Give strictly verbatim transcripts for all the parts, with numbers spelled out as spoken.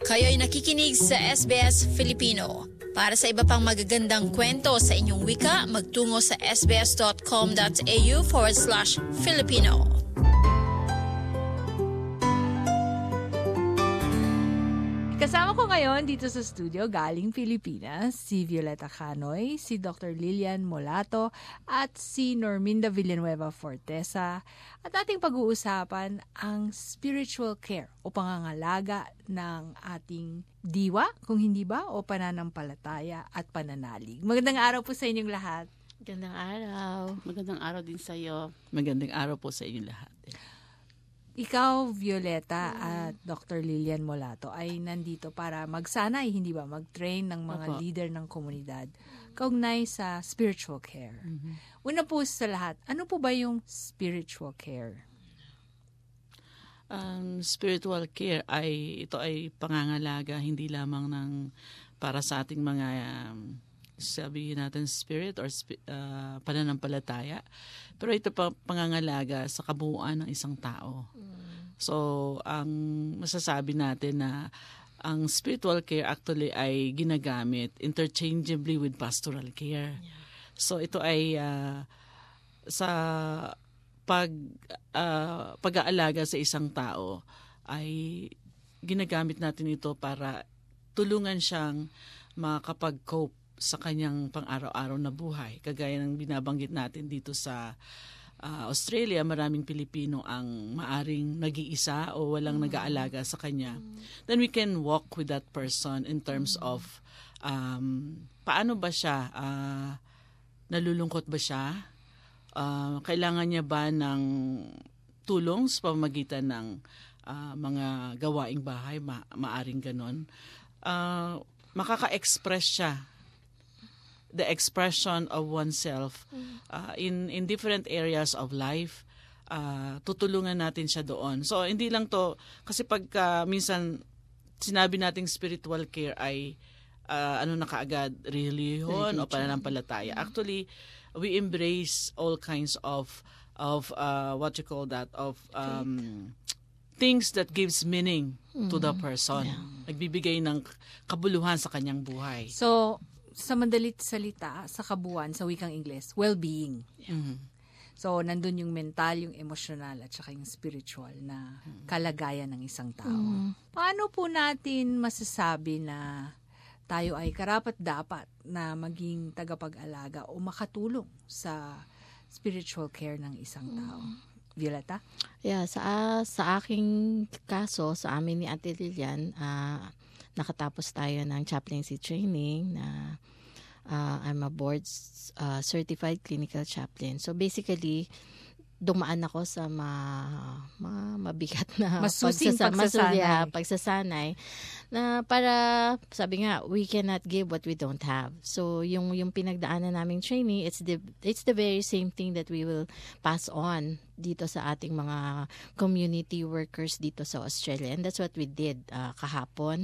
Kayo'y nakikinig sa S B S Filipino. Para sa iba pang magagandang kwento sa inyong wika, magtungo sa sbs.com.au forward slash Filipino. Kasama ko ngayon dito sa studio galing Pilipinas, si Violeta Canoy, si Doctor Lilian Molato at si Norminda Villanueva Fortesa. At ating pag-uusapan ang spiritual care o pangangalaga ng ating diwa, kung hindi ba, o pananampalataya at pananalig. Magandang araw po sa inyong lahat. Magandang araw. Magandang araw din sa iyo. Magandang araw po sa inyong lahat. Ikaw, Violeta, at Doctor Lilian Molato ay nandito para magsanay, hindi ba, mag-train ng mga Opo. leader ng komunidad kaugnay sa spiritual care. Mm-hmm. Una po sa lahat, ano po ba yung spiritual care? Um, spiritual care ay ito ay pangangalaga hindi lamang ng para sa ating mga um, sabihin natin spirit or spi- uh, pananampalataya, pero ito pa pangangalaga sa kabuuan ng isang tao. So, ang masasabi natin na ang spiritual care actually ay ginagamit interchangeably with pastoral care. Yeah. So, ito ay uh, sa pag uh, pag-aalaga sa isang tao ay ginagamit natin ito para tulungan siyang makapag-cope sa kanyang pang-araw-araw na buhay. Kagaya ng binabanggit natin dito sa Uh, Australia, maraming Pilipino ang maaring nag-iisa o walang mm. nag-aalaga sa kanya. Mm. Then we can walk with that person in terms mm. of um, paano ba siya, uh, nalulungkot ba siya, uh, kailangan niya ba ng tulong sa pamamagitan ng uh, mga gawaing bahay, ma- maaring ganon. Uh, makaka-express siya the expression of oneself uh, in in different areas of life, uh, tutulungan natin siya doon. So, hindi lang to, kasi pagka uh, minsan sinabi nating spiritual care ay uh, ano na kaagad, religion o pananampalataya. Actually, we embrace all kinds of of uh, what you call that, of um, things that gives meaning mm. to the person. Yeah. Nagbibigay ng kabuluhan sa kanyang buhay. So, sa mandalit salita, sa kabuuan, sa wikang Ingles, well-being. Mm-hmm. So, nandun yung mental, yung emotional, at saka yung spiritual na kalagayan ng isang tao. Mm-hmm. Paano po natin masasabi na tayo ay karapat-dapat na maging tagapag-alaga o makatulong sa spiritual care ng isang tao? Mm-hmm. Violeta? Yeah, sa sa aking kaso, sa amin ni Ate Lilian, ah, uh, nakatapos tayo ng chaplaincy training na uh, I'm a board uh, certified clinical chaplain. So basically, dumaan ako sa ma, ma, mabigat na masusing pagsasa, pagsasanay. Masuya, pagsasanay na para, sabi nga, we cannot give what we don't have. So yung yung pinagdaanan naming training, it's the it's the very same thing that we will pass on dito sa ating mga community workers dito sa Australia. And that's what we did uh, kahapon.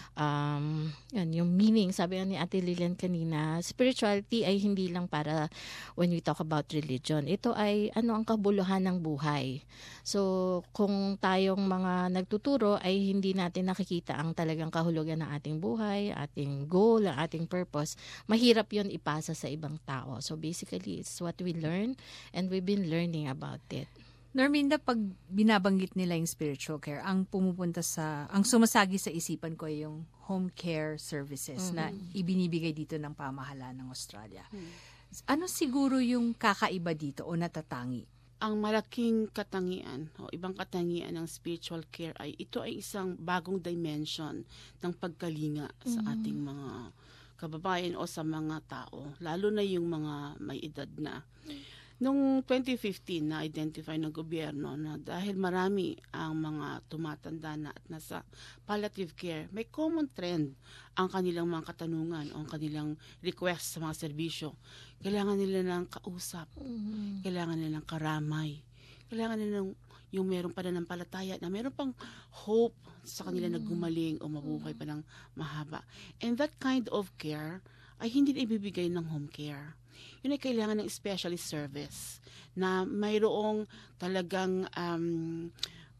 Um, yun, yung meaning, sabi ni Ate Lilian kanina, spirituality ay hindi lang para when we talk about religion. Ito ay ano ang kabuluhan ng buhay. So, kung tayong mga nagtuturo ay hindi natin nakikita ang talagang kahulugan ng ating buhay, ating goal, ang ating purpose, mahirap yun ipasa sa ibang tao. So, basically, it's what we learn and we've been learning about it. Norminda, pag binabanggit nila yung spiritual care, ang pumupunta sa, ang sumasagi sa isipan ko ay yung home care services mm-hmm. na ibinibigay dito ng pamahalaan ng Australia. Mm-hmm. Ano siguro yung kakaiba dito o natatangi? Ang malaking katangian o ibang katangian ng spiritual care ay ito ay isang bagong dimension ng pagkalinga mm-hmm. sa ating mga kababayan o sa mga tao, lalo na yung mga may edad na. Noong twenty fifteen, na-identify ng gobyerno na dahil marami ang mga tumatanda na at nasa palliative care, may common trend ang kanilang mga katanungan o ang kanilang request sa mga serbisyo. Kailangan nila ng kausap, mm-hmm. kailangan nila ng karamay, kailangan nila ng yung merong pananampalataya na meron pang hope sa kanila mm-hmm. na gumaling o mabuhay pa ng mahaba. And that kind of care ay hindi na ibibigay ng home care. Yun ay kailangan ng specialist service na mayroong talagang um,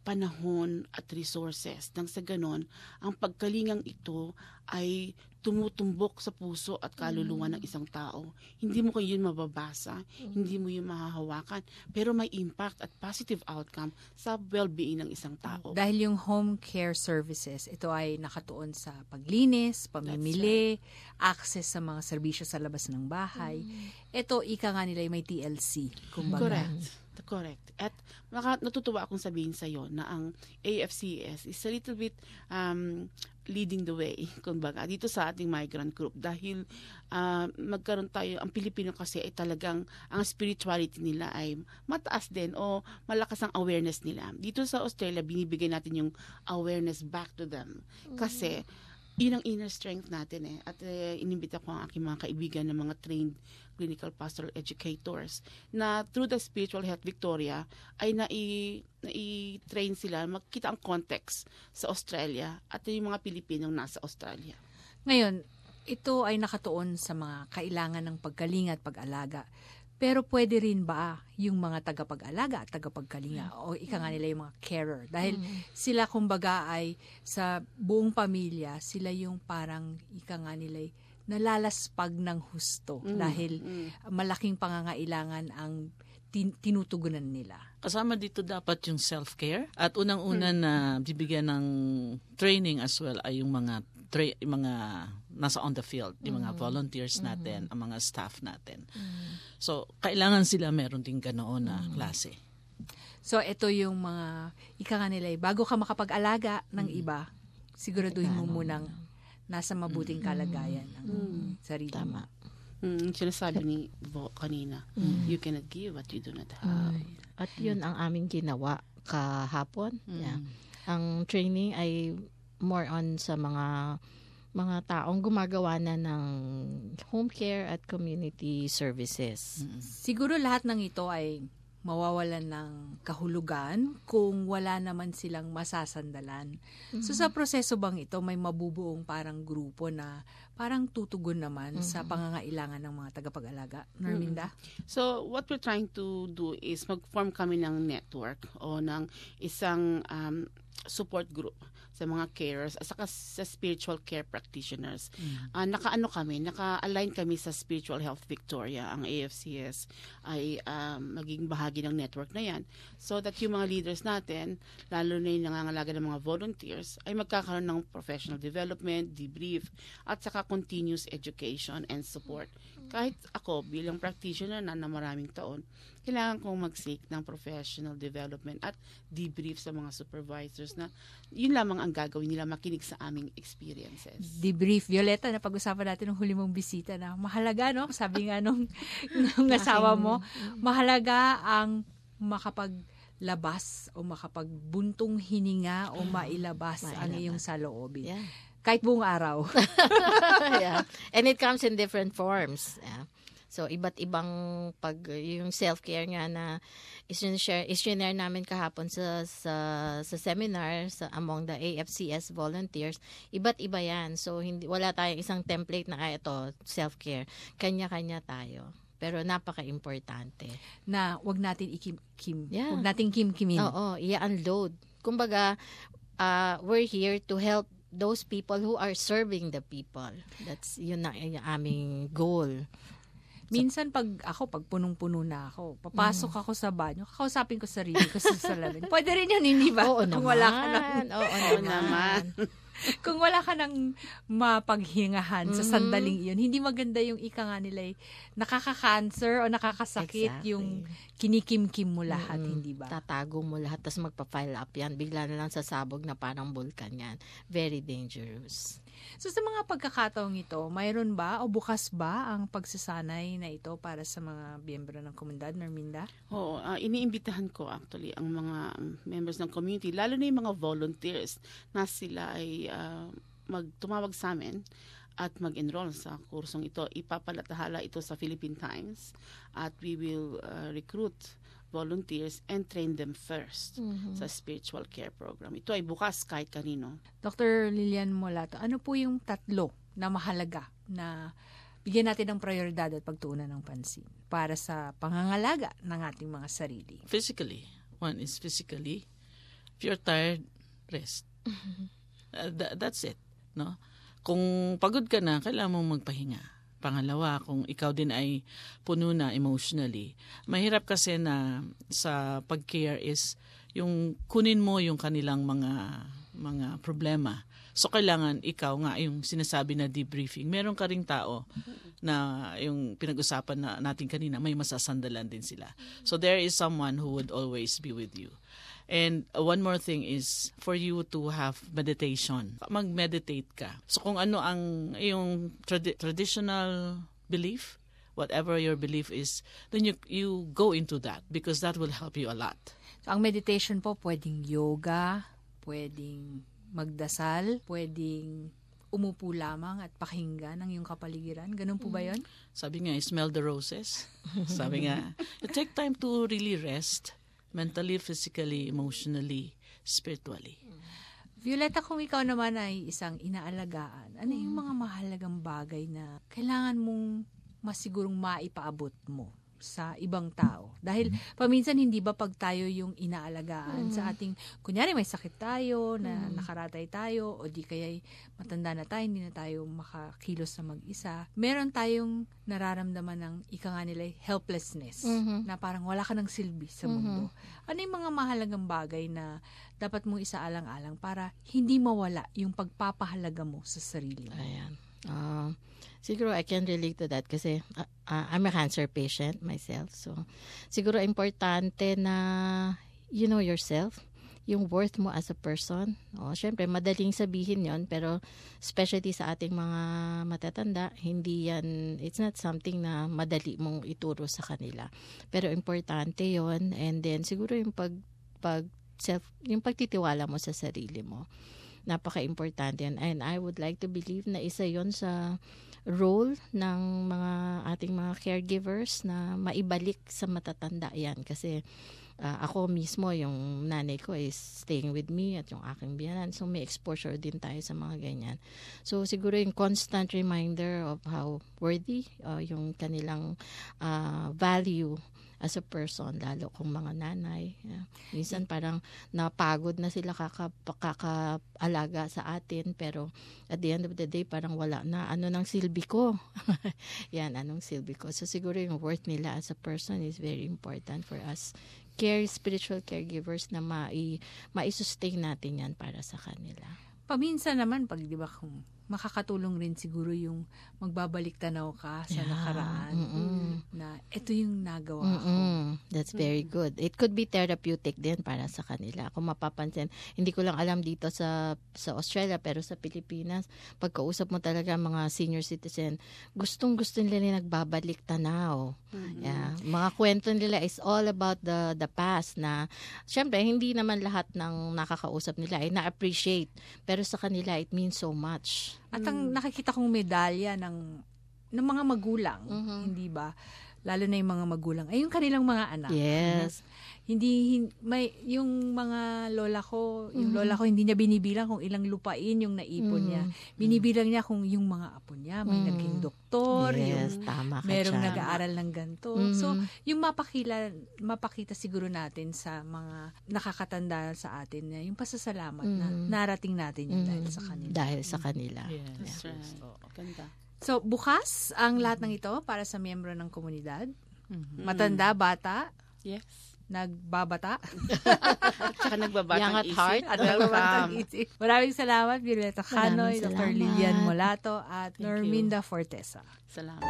panahon at resources. Nang sa ganon, ang pagkalingang ito ay tumutumbok sa puso at kaluluwa ng isang tao. Hindi mo kayo yun mababasa, hindi mo yun mahahawakan, pero may impact at positive outcome sa well-being ng isang tao. Dahil yung home care services, ito ay nakatuon sa paglinis, pamimili, access sa mga serbisyo sa labas ng bahay. Ito, ika nga nila, may T L C. Kumbaga. Correct. Correct. At naka, natutuwa akong sabihin sa iyo na ang A F C S is a little bit um, leading the way, kumbaga, dito sa ating migrant group. Dahil uh, magkaroon tayo, ang Pilipino kasi ay talagang, ang spirituality nila ay mataas din o malakas ang awareness nila. Dito sa Australia, binibigay natin yung awareness back to them. Kasi, yun ang inner strength natin eh. At uh, inimbita ko ang aking mga kaibigan ng mga trained clinical pastoral educators na through the Spiritual Health Victoria ay nai, nai-train sila magkita ang context sa Australia at yung mga Pilipinong nasa Australia. Ngayon, ito ay nakatuon sa mga kailangan ng pagkalinga at pag-alaga. Pero pwede rin ba yung mga tagapag-alaga at tagapagkalinga o ika nga nila yung mga carer? Dahil mm. sila kumbaga ay sa buong pamilya, sila yung parang ika nga nila nalalaspag ng husto mm. dahil mm. malaking pangangailangan ang tin- tinutugunan nila. Kasama dito dapat yung self-care at unang-una hmm. na bibigyan ng training as well ay yung mga tra- yung mga nasa on the field, yung mga volunteers natin, mm. ang mga staff natin. Mm. So, kailangan sila meron din ganoon na mm. klase. So, ito yung mga ika nga nila, bago ka makapag-alaga ng mm. iba, siguraduhin mo munang nasa mabuting kalagayan ng mm. sarili. Tama. Mm, sinasabi ni Vo kanina, mm. you cannot give what you do not have. Mm. At yun ang aming ginawa kahapon. Mm. Yeah. Ang training ay more on sa mga mga taong gumagawa na ng home care at community services. Mm. Siguro lahat ng ito ay mawawalan ng kahulugan kung wala naman silang masasandalan. Mm-hmm. So sa proseso bang ito, may mabubuong parang grupo na parang tutugon naman mm-hmm. sa pangangailangan ng mga tagapag-alaga? Norminda? Mm-hmm. So what we're trying to do is mag-form kami ng network o ng isang um, support group sa mga carers at saka sa spiritual care practitioners. Mm. Uh, naka-ano kami, naka-align kami sa Spiritual Health Victoria. Ang A F C S ay um, maging bahagi ng network na yan. So that yung mga leaders natin, lalo na yung nangangalaga ng mga volunteers, ay magkakaroon ng professional development, debrief, at saka continuous education and support. Kahit ako bilang practitioner na na maraming taon, kailangan kong mag-seek ng professional development at debrief sa mga supervisors na yun lamang ang gagawin nila, makinig sa aming experiences. Debrief. Violeta, napag-usapan natin ng huli mong bisita na mahalaga, no? Sabi nga nung, nung asawa mo, mahalaga ang makapaglabas o makapagbuntong hininga o mailabas ang iyong saloobin. Yeah. Kahit buong araw. Yeah. And it comes in different forms. Yeah. So, iba't ibang pag, yung self-care nga na is-share, is-share namin kahapon sa, sa, sa seminar sa, among the A F C S volunteers, iba't iba yan. So, hindi, wala tayong isang template na, ay, ito, self-care. Kanya-kanya tayo. Pero napaka-importante. Na wag natin ikim-kim. Yeah. Wag natin kim-kimin. Oo, i-unload. Kumbaga, uh, we're here to help those people who are serving the people. That's yun na yung aming goal. Minsan pag ako, pag punong-puno na ako, papasok ako sa banyo, kakausapin ko sarili ko sa salamin. Pwede rin yun, hindi ba? Oo Kung naman. wala ka ng, Oo naman. Kung wala ka ng mapaghingahan mm-hmm. sa sandaling iyon, hindi maganda yung ika nga nila nakaka-cancer o nakakasakit exactly. yung kinikim-kim mo lahat, mm-hmm. hindi ba? Tatago mo lahat, tapos magpa-file up yan. Bigla na lang sasabog na parang bulkan yan. Very dangerous. So sa mga pagkakataong ito, mayroon ba o bukas ba ang pagsasanay na ito para sa mga miyembro ng komunidad, Norminda? Oo, uh, iniimbitahan ko actually ang mga members ng community, lalo na yung mga volunteers na sila ay uh, magtumawag sa amin at mag-enroll sa kursong ito. Ipapalatahala ito sa Philippine Times at we will uh, recruit volunteers and train them first mm-hmm. sa spiritual care program. Ito ay bukas kahit kanino. Doctor Lilian Molato, ano po yung tatlo na mahalaga na bigyan natin ng prioridad at pagtuunan ng pansin para sa pangangalaga ng ating mga sarili? Physically. One is physically. If you're tired, rest. Uh, th- that's it. No? Kung pagod ka na, kailangan mong magpahinga. Pangalawa, kung ikaw din ay puno na emotionally, mahirap kasi na sa pag-care is yung kunin mo yung kanilang mga mga problema. So, kailangan ikaw nga yung sinasabi na debriefing. Meron ka ring tao na yung pinag-usapan na natin kanina, may masasandalan din sila. So, there is someone who would always be with you. And uh, one more thing is for you to have meditation. Mag-meditate ka. So, kung ano ang yung tradi- traditional belief, whatever your belief is, then you you go into that because that will help you a lot. So, ang meditation po, pwedeng yoga, pwedeng magdasal, pwedeng umupo lamang at pakinggan ang iyong kapaligiran. Ganun po ba yun? Sabi nga, smell the roses. Sabi nga, you take time to really rest mentally, physically, emotionally, spiritually. Violeta, kung ikaw naman ay isang inaalagaan, ano yung mga mahalagang bagay na kailangan mong masigurong maipaabot mo sa ibang tao? Dahil paminsan hindi ba pag tayo yung inaalagaan mm. sa ating, kunyari may sakit tayo, na mm. nakaratay tayo, o di kaya matanda na tayo, hindi na tayo makakilos na mag-isa. Meron tayong nararamdaman ng ika nga nila helplessness, mm-hmm. na parang wala ka ng silbi sa mundo. Mm-hmm. Ano yung mga mahalagang bagay na dapat mong isaalang-alang para hindi mawala yung pagpapahalaga mo sa sarili mo? Ayan. Uh, siguro I can relate to that kasi uh, uh, I'm a cancer patient myself. So, siguro importante na you know yourself, yung worth mo as a person. O, syempre, madaling sabihin yon pero especially sa ating mga matatanda, hindi yan, it's not something na madali mong ituro sa kanila. Pero importante yon and then siguro yung pag, pag self, yung pagtitiwala mo sa sarili mo. Napaka-importante yan. And I would like to believe na isa yon sa role ng mga ating mga caregivers na maibalik sa matatanda yan. Kasi uh, ako mismo, yung nanay ko is staying with me at yung aking biyanan. So may exposure din tayo sa mga ganyan. So siguro yung constant reminder of how worthy uh, yung kanilang uh, value as a person, lalo kung mga nanay. Yeah. Minsan parang napagod na sila kaka, kakaalaga sa atin, pero at the end of the day, parang wala na. Ano nang silbi ko? Yan, anong silbi ko? So siguro yung worth nila as a person is very important for us. Care, spiritual caregivers na mai, mai-sustain natin yan para sa kanila. Paminsan naman, pag di ba kung makakatulong rin siguro yung magbabalik tanaw ka sa yeah. nakaraan mm-mm. na ito yung nagawa mm-mm. ko. That's very mm-hmm. good. It could be therapeutic din para sa kanila. Kung mapapansin, hindi ko lang alam dito sa sa Australia, pero sa Pilipinas, pagkausap mo talaga mga senior citizen, gustong-gusto nila nagbabalik tanaw. Mm-hmm. Yeah. Mga kwento nila is all about the the past na, syempre, hindi naman lahat ng nakakausap nila ay na-appreciate. Pero sa kanila, it means so much. At ang nakikita kong medalya ng ng mga magulang, mm-hmm. hindi ba? Lalo na yung mga magulang, ay yung kanilang mga anak. Yes. Hindi, hindi may yung mga lola ko, yung mm-hmm. lola ko hindi niya binibilang kung ilang lupain yung naipon mm-hmm. niya. Binibilang niya kung yung mga apo niya, may mm-hmm. naging doktor, yes, yung tama ka merong dyan. nag-aaral ng ganito. Mm-hmm. So, yung mapakila, mapakita siguro natin sa mga nakakatanda sa atin na yung pasasalamat mm-hmm. na narating natin yun mm-hmm. dahil sa kanila. Dahil sa kanila. Yes. That's right. Oh, ganda. So, bukas ang lahat ng ito para sa miyembro ng komunidad. Mm-hmm. Matanda, bata, Yes. nagbabata, At saka nagbabatang Young at isip. heart. at nagbabatang isip. Maraming salamat, Violeta Canoy, Maraming Doctor salamat. Lilian Molato, at Thank Norminda Fortesa. Salamat.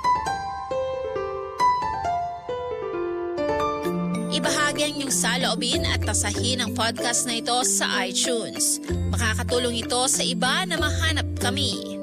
Ibahagi ang iyong saloobin at tasahin ang podcast na ito sa iTunes. Makakatulong ito sa iba na mahanap kami.